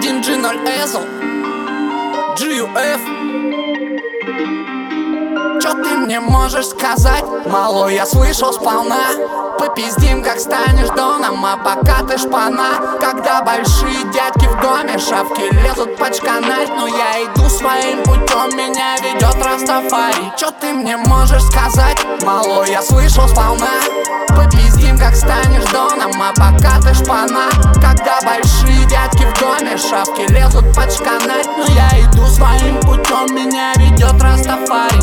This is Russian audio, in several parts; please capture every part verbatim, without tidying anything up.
один джи ноль эзл джи ю эф. Чё ты мне можешь сказать? Малой, я слышал сполна. Попиздим, как станешь доном, а пока ты шпана. Когда большие дядьки в доме, шавки лезут почканать, но я иду своим путем, меня ведет Растафари. Чё ты мне можешь сказать? Малой, я слышал сполна. Попиздим, как станешь доном, а пока ты шпана. Когда большие дядьки в доме, шавки лезут почканать, но я иду своим путем, меня ведет Растафари.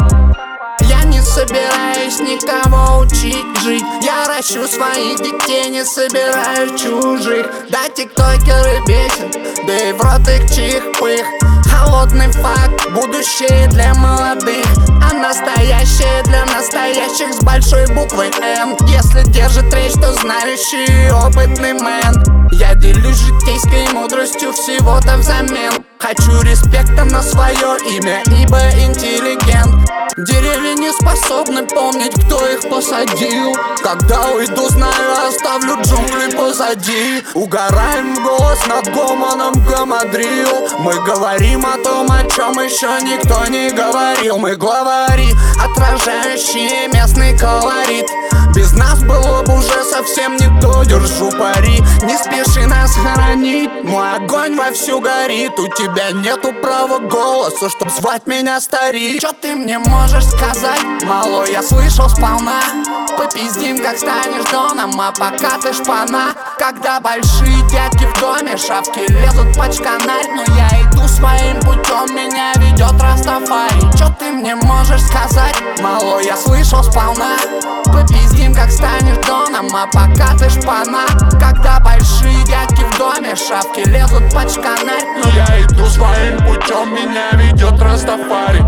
Я не собираюсь никого учить жить, я ращу своих детей, не собираю чужих. Да, тиктокеры бесят, да и в рот их чих-пых. Холодный факт, будущее для молодых, а настоящее для настоящих с большой буквы Н. Если держит речь, то знающий и опытный мэн. Я делюсь житейской мудростью всего-то взамен. Хочу респекта на свое имя, ибо интеллигент. Деревья не способны помнить, кто их посадил. Когда уйду, знаю, оставлю джунгли позади. Угораем в голос над гомоном гамадрил. Мы говорим о том, о чем еще никто не говорил. Мы главари, отражающие местный колорит. Без нас было бы уже совсем не то, держу пари. Не спеши нас хоронить, мой огонь вовсю горит. У тебя нету права голоса, чтоб звать меня старик. Чё ты мне можешь сказать? Малой, я слышал сполна. Попиздим, как станешь доном, а пока ты шпана. Когда большие дядьки в доме, шавки лезут почканать, но я иду своим путем, меня ведет Растафари. Чё ты мне можешь сказать? Малой, я слышал сполна. Попиздим, как станешь доном, а пока ты шпана. Когда большие дядьки в доме, шавки лезут почканать, но я иду своим путем, меня ведет Растафари.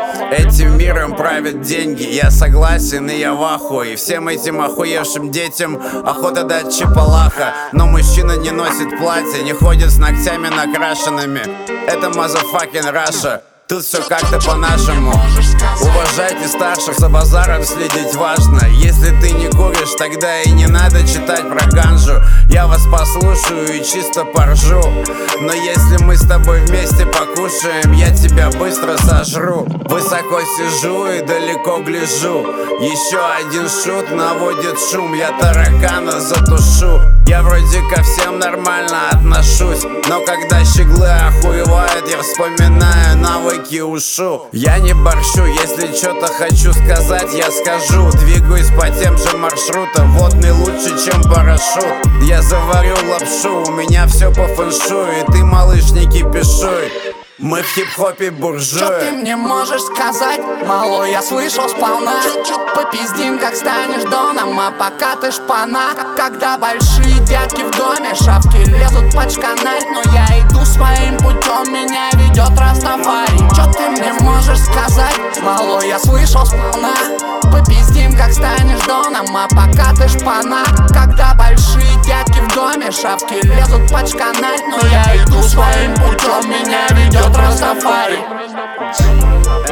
Этим миром правят деньги, я согласен и я в ахуе. Всем этим охуевшим детям охота дать чепалаха. Но мужчина не носит платья, не ходит с ногтями накрашенными. Это motherfucking Russia. Тут все как-то по-нашему. Уважайте старших, за базаром следить важно. Если ты не куришь, тогда и не надо читать про ганжу. Я вас послушаю и чисто поржу. Но если мы с тобой вместе покушаем, я тебя быстро сожру. Высоко сижу и далеко гляжу. Еще один шут наводит шум, я таракана затушу. Я вроде ко всем нормально отношусь, но когда щеглы охуевают, я вспоминаю навыки ушу. Я не борщу, если что-то хочу сказать, я скажу. Двигаюсь по тем же маршрутам, водный лучше, чем парашют. Я заварю лапшу, у меня все по фэншую, и ты, малыш, не кипишуй. Мы в хип-хопе буржуи. Чё ты мне можешь сказать? Малой, я слышал сполна. Попиздим, как станешь доном, а пока ты шпана. Когда большие дядьки в доме, шавки лезут почканать, но я иду своим путем, меня ведет Растафари. Чё ты мне можешь сказать? Малой, я слышал сполна. Попиздим, как станешь доном, а пока ты шпана. Когда большие дядьки в доме, шавки лезут почканать, но я иду своим путем, меня ведет Растафари.